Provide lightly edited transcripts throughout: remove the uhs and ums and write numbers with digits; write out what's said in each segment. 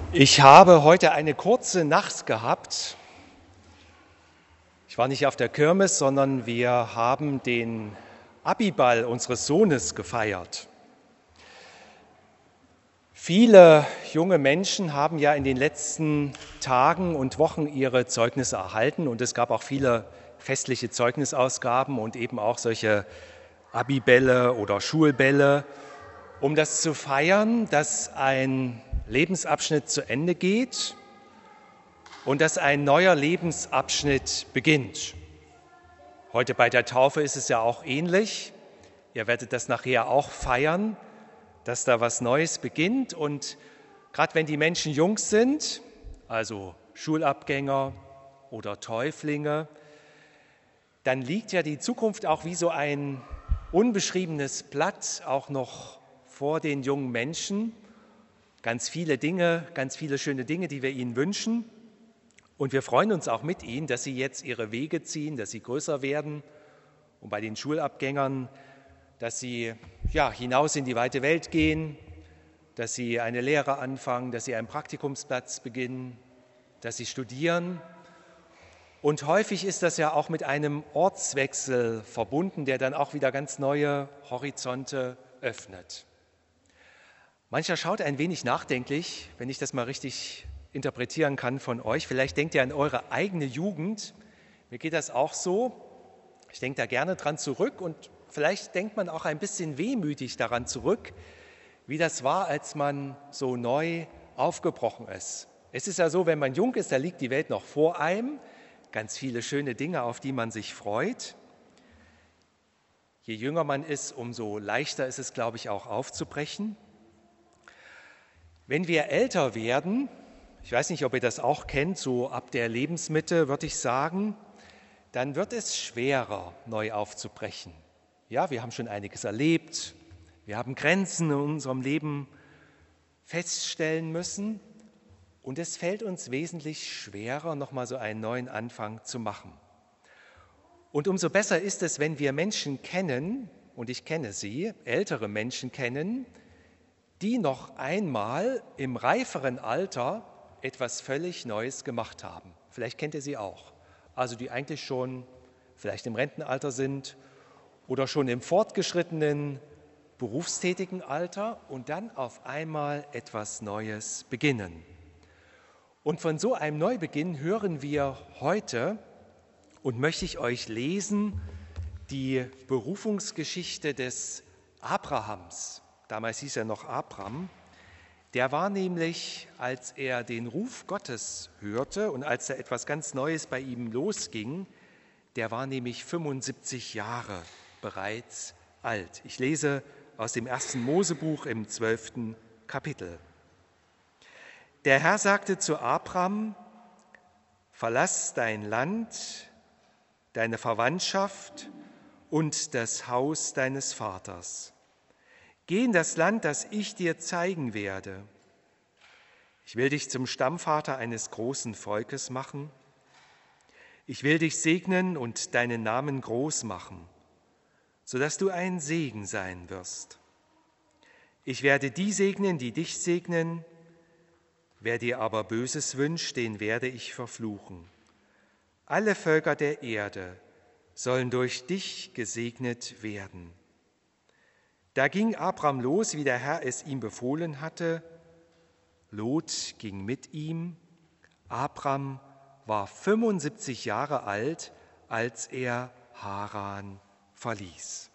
Ich habe heute eine kurze Nacht gehabt. Ich war nicht auf der Kirmes, sondern wir haben den Abiball unseres Sohnes gefeiert. Viele junge Menschen haben ja in den letzten Tagen und Wochen ihre Zeugnisse erhalten und es gab auch viele festliche Zeugnisausgaben und eben auch solche Abibälle oder Schulbälle, um das zu feiern, dass ein Lebensabschnitt zu Ende geht und dass ein neuer Lebensabschnitt beginnt. Heute bei der Taufe ist es ja auch ähnlich. Ihr werdet das nachher auch feiern, dass da was Neues beginnt. Und gerade wenn die Menschen jung sind, also Schulabgänger oder Täuflinge, dann liegt ja die Zukunft auch wie so ein unbeschriebenes Blatt auch noch vor den jungen Menschen. Ganz viele Dinge, ganz viele schöne Dinge, die wir ihnen wünschen. Und wir freuen uns auch mit ihnen, dass sie jetzt ihre Wege ziehen, dass sie größer werden. Und bei den Schulabgängern, dass sie hinaus in die weite Welt gehen, dass sie eine Lehre anfangen, dass sie einen Praktikumsplatz beginnen, dass sie studieren. Und häufig ist das ja auch mit einem Ortswechsel verbunden, der dann auch wieder ganz neue Horizonte öffnet. Mancher schaut ein wenig nachdenklich, wenn ich das mal richtig interpretieren kann von euch. Vielleicht denkt ihr an eure eigene Jugend. Mir geht das auch so. Ich denke da gerne dran zurück und vielleicht denkt man auch ein bisschen wehmütig daran zurück, wie das war, als man so neu aufgebrochen ist. Es ist ja so, wenn man jung ist, da liegt die Welt noch vor einem. Ganz viele schöne Dinge, auf die man sich freut. Je jünger man ist, umso leichter ist es, glaube ich, auch aufzubrechen. Wenn wir älter werden, ich weiß nicht, ob ihr das auch kennt, so ab der Lebensmitte würde ich sagen, dann wird es schwerer, neu aufzubrechen. Ja, wir haben schon einiges erlebt, wir haben Grenzen in unserem Leben feststellen müssen und es fällt uns wesentlich schwerer, nochmal so einen neuen Anfang zu machen. Und umso besser ist es, wenn wir Menschen kennen, und ich kenne sie, ältere Menschen kennen, die noch einmal im reiferen Alter etwas völlig Neues gemacht haben. Vielleicht kennt ihr sie auch. Also die eigentlich schon vielleicht im Rentenalter sind oder schon im fortgeschrittenen berufstätigen Alter und dann auf einmal etwas Neues beginnen. Und von so einem Neubeginn hören wir heute und möchte ich euch lesen die Berufungsgeschichte des Abrahams. Damals hieß er noch Abram. Der war nämlich, als er den Ruf Gottes hörte und als da etwas ganz Neues bei ihm losging, der war nämlich 75 Jahre bereits alt. Ich lese aus dem 1. Mosebuch im 12. Kapitel. Der Herr sagte zu Abram: Verlass dein Land, deine Verwandtschaft und das Haus deines Vaters. Geh in das Land, das ich dir zeigen werde. Ich will dich zum Stammvater eines großen Volkes machen. Ich will dich segnen und deinen Namen groß machen, sodass du ein Segen sein wirst. Ich werde die segnen, die dich segnen. Wer dir aber Böses wünscht, den werde ich verfluchen. Alle Völker der Erde sollen durch dich gesegnet werden. Da ging Abram los, wie der Herr es ihm befohlen hatte. Lot ging mit ihm. Abram war 75 Jahre alt, als er Haran verließ.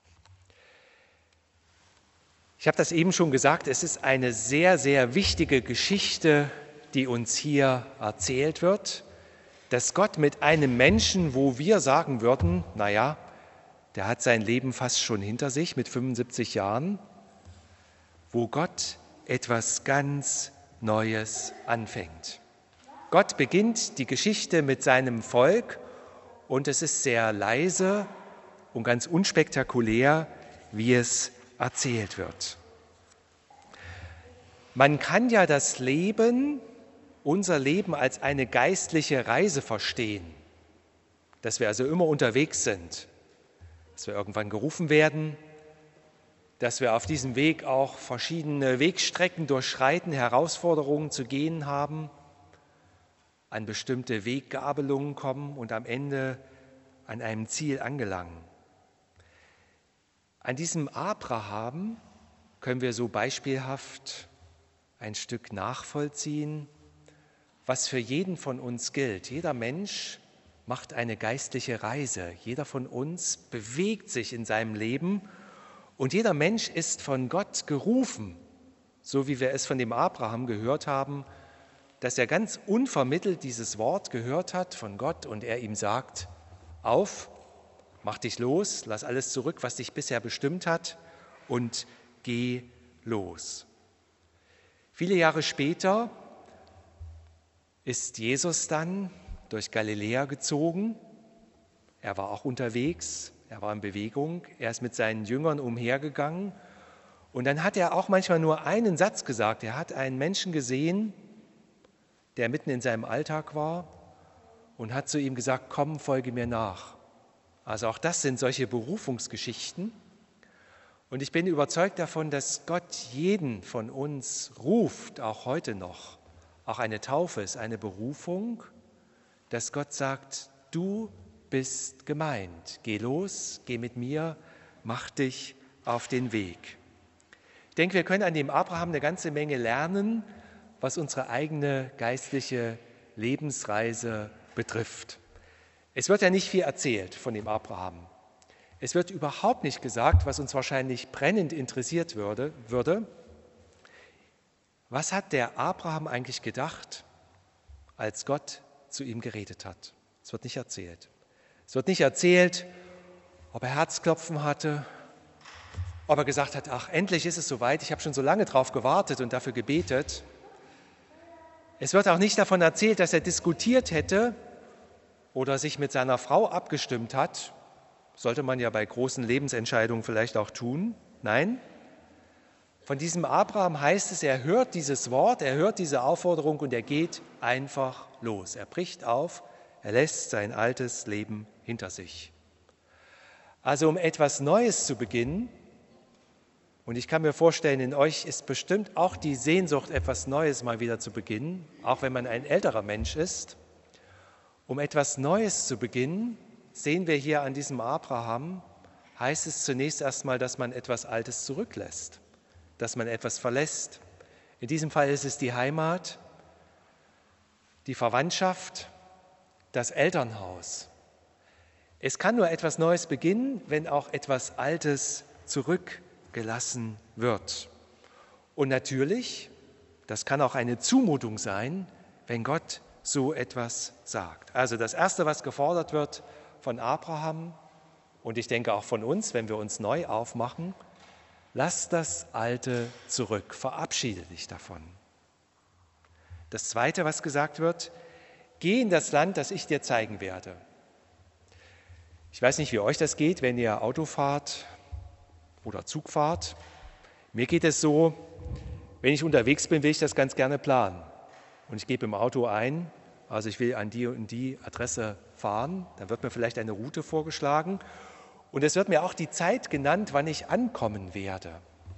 Ich habe das eben schon gesagt, es ist eine sehr, sehr wichtige Geschichte, die uns hier erzählt wird, dass Gott mit einem Menschen, wo wir sagen würden, naja, der hat sein Leben fast schon hinter sich mit 75 Jahren, wo Gott etwas ganz Neues anfängt. Gott beginnt die Geschichte mit seinem Volk und es ist sehr leise und ganz unspektakulär, wie es erzählt wird. Man kann ja das Leben, unser Leben als eine geistliche Reise verstehen, dass wir also immer unterwegs sind, dass wir irgendwann gerufen werden, dass wir auf diesem Weg auch verschiedene Wegstrecken durchschreiten, Herausforderungen zu gehen haben, an bestimmte Weggabelungen kommen und am Ende an einem Ziel angelangen. An diesem Abraham können wir so beispielhaft ein Stück nachvollziehen, was für jeden von uns gilt. Jeder Mensch macht eine geistliche Reise. Jeder von uns bewegt sich in seinem Leben und jeder Mensch ist von Gott gerufen, so wie wir es von dem Abraham gehört haben, dass er ganz unvermittelt dieses Wort gehört hat von Gott und er ihm sagt, auf, mach dich los, lass alles zurück, was dich bisher bestimmt hat und geh los. Viele Jahre später ist Jesus dann durch Galiläa gezogen. Er war auch unterwegs, er war in Bewegung, er ist mit seinen Jüngern umhergegangen und dann hat er auch manchmal nur einen Satz gesagt. Er hat einen Menschen gesehen, der mitten in seinem Alltag war und hat zu ihm gesagt, komm, folge mir nach. Also auch das sind solche Berufungsgeschichten. Und ich bin überzeugt davon, dass Gott jeden von uns ruft, auch heute noch. Auch eine Taufe ist eine Berufung, dass Gott sagt, du bist gemeint. Geh los, geh mit mir, mach dich auf den Weg. Ich denke, wir können an dem Abraham eine ganze Menge lernen, was unsere eigene geistliche Lebensreise betrifft. Es wird ja nicht viel erzählt von dem Abraham. Es wird überhaupt nicht gesagt, was uns wahrscheinlich brennend interessiert würde. Was hat der Abraham eigentlich gedacht, als Gott zu ihm geredet hat? Es wird nicht erzählt. Es wird nicht erzählt, ob er Herzklopfen hatte, ob er gesagt hat, ach, endlich ist es soweit, ich habe schon so lange drauf gewartet und dafür gebetet. Es wird auch nicht davon erzählt, dass er diskutiert hätte oder sich mit seiner Frau abgestimmt hat. Sollte man ja bei großen Lebensentscheidungen vielleicht auch tun. Nein, von diesem Abraham heißt es, er hört dieses Wort, er hört diese Aufforderung und er geht einfach los. Er bricht auf, er lässt sein altes Leben hinter sich. Also um etwas Neues zu beginnen, und ich kann mir vorstellen, in euch ist bestimmt auch die Sehnsucht, etwas Neues mal wieder zu beginnen, auch wenn man ein älterer Mensch ist. Um etwas Neues zu beginnen, sehen wir hier an diesem Abraham, heißt es zunächst erstmal, dass man etwas Altes zurücklässt, dass man etwas verlässt. In diesem Fall ist es die Heimat, die Verwandtschaft, das Elternhaus. Es kann nur etwas Neues beginnen, wenn auch etwas Altes zurückgelassen wird. Und natürlich, das kann auch eine Zumutung sein, wenn Gott so etwas sagt. Also das Erste, was gefordert wird von Abraham und ich denke auch von uns, wenn wir uns neu aufmachen, lass das Alte zurück, verabschiede dich davon. Das Zweite, was gesagt wird, geh in das Land, das ich dir zeigen werde. Ich weiß nicht, wie euch das geht, wenn ihr Auto fahrt oder Zug fahrt. Mir geht es so, wenn ich unterwegs bin, will ich das ganz gerne planen. Und ich gebe im Auto ein, also ich will an die und die Adresse fahren, dann wird mir vielleicht eine Route vorgeschlagen und es wird mir auch die Zeit genannt, wann ich ankommen werde.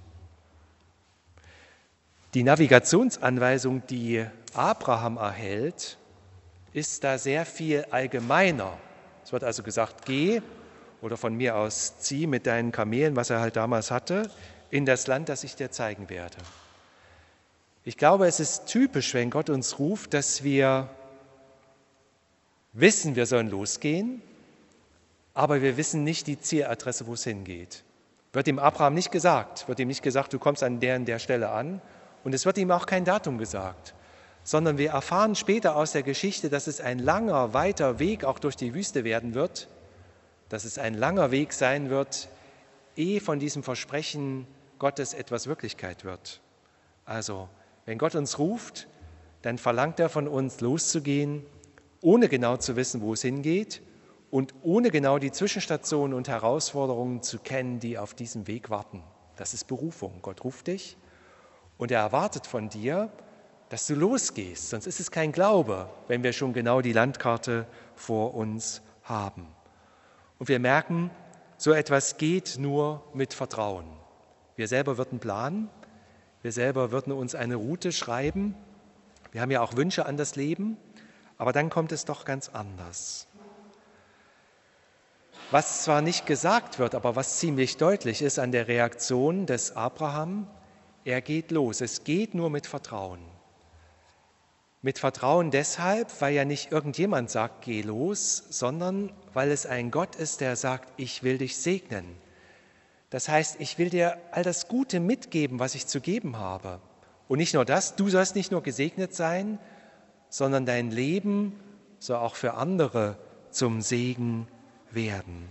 Die Navigationsanweisung, die Abraham erhält, ist da sehr viel allgemeiner. Es wird also gesagt, geh oder von mir aus zieh mit deinen Kamelen, was er halt damals hatte, in das Land, das ich dir zeigen werde. Ich glaube, es ist typisch, wenn Gott uns ruft, dass wir wissen, wir sollen losgehen, aber wir wissen nicht die Zieladresse, wo es hingeht. Wird dem Abraham nicht gesagt, du kommst an der und der Stelle an und es wird ihm auch kein Datum gesagt, sondern wir erfahren später aus der Geschichte, dass es ein langer, weiter Weg auch durch die Wüste werden wird, dass es ein langer Weg sein wird, ehe von diesem Versprechen Gottes etwas Wirklichkeit wird. Also, wenn Gott uns ruft, dann verlangt er von uns, loszugehen, ohne genau zu wissen, wo es hingeht und ohne genau die Zwischenstationen und Herausforderungen zu kennen, die auf diesem Weg warten. Das ist Berufung. Gott ruft dich und er erwartet von dir, dass du losgehst. Sonst ist es kein Glaube, wenn wir schon genau die Landkarte vor uns haben. Und wir merken, so etwas geht nur mit Vertrauen. Wir selber würden planen, wir selber würden uns eine Route schreiben. Wir haben ja auch Wünsche an das Leben, aber dann kommt es doch ganz anders. Was zwar nicht gesagt wird, aber was ziemlich deutlich ist an der Reaktion des Abraham, er geht los. Es geht nur mit Vertrauen. Mit Vertrauen deshalb, weil ja nicht irgendjemand sagt, geh los, sondern weil es ein Gott ist, der sagt, ich will dich segnen. Das heißt, ich will dir all das Gute mitgeben, was ich zu geben habe. Und nicht nur das, du sollst nicht nur gesegnet sein, sondern dein Leben soll auch für andere zum Segen werden.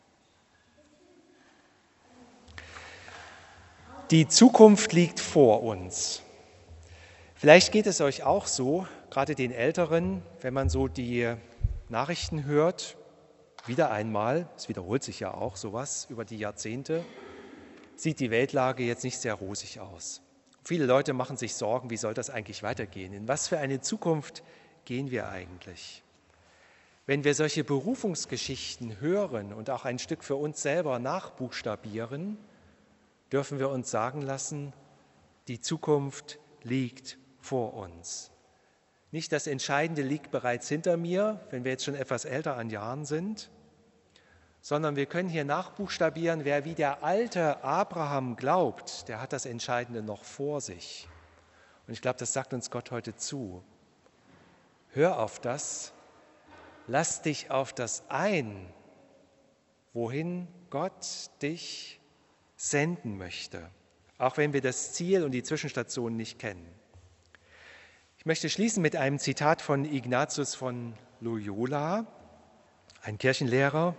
Die Zukunft liegt vor uns. Vielleicht geht es euch auch so, gerade den Älteren, wenn man so die Nachrichten hört, wieder einmal, es wiederholt sich ja auch sowas über die Jahrzehnte, sieht die Weltlage jetzt nicht sehr rosig aus. Viele Leute machen sich Sorgen, wie soll das eigentlich weitergehen? In was für eine Zukunft gehen wir eigentlich? Wenn wir solche Berufungsgeschichten hören und auch ein Stück für uns selber nachbuchstabieren, dürfen wir uns sagen lassen, die Zukunft liegt vor uns. Nicht das Entscheidende liegt bereits hinter mir, wenn wir jetzt schon etwas älter an Jahren sind, sondern wir können hier nachbuchstabieren, wer wie der alte Abraham glaubt, der hat das Entscheidende noch vor sich. Und ich glaube, das sagt uns Gott heute zu. Hör auf das, lass dich auf das ein, wohin Gott dich senden möchte, auch wenn wir das Ziel und die Zwischenstation nicht kennen. Ich möchte schließen mit einem Zitat von Ignatius von Loyola, ein Kirchenlehrer.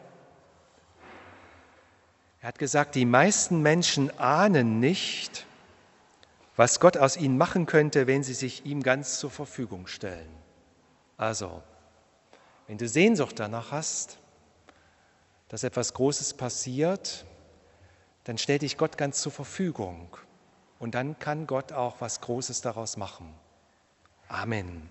Er hat gesagt, die meisten Menschen ahnen nicht, was Gott aus ihnen machen könnte, wenn sie sich ihm ganz zur Verfügung stellen. Also, wenn du Sehnsucht danach hast, dass etwas Großes passiert, dann stell dich Gott ganz zur Verfügung. Und dann kann Gott auch was Großes daraus machen. Amen.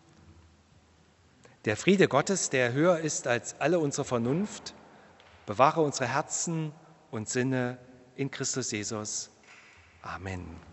Der Friede Gottes, der höher ist als alle unsere Vernunft, bewahre unsere Herzen und Sinne in Christus Jesus. Amen.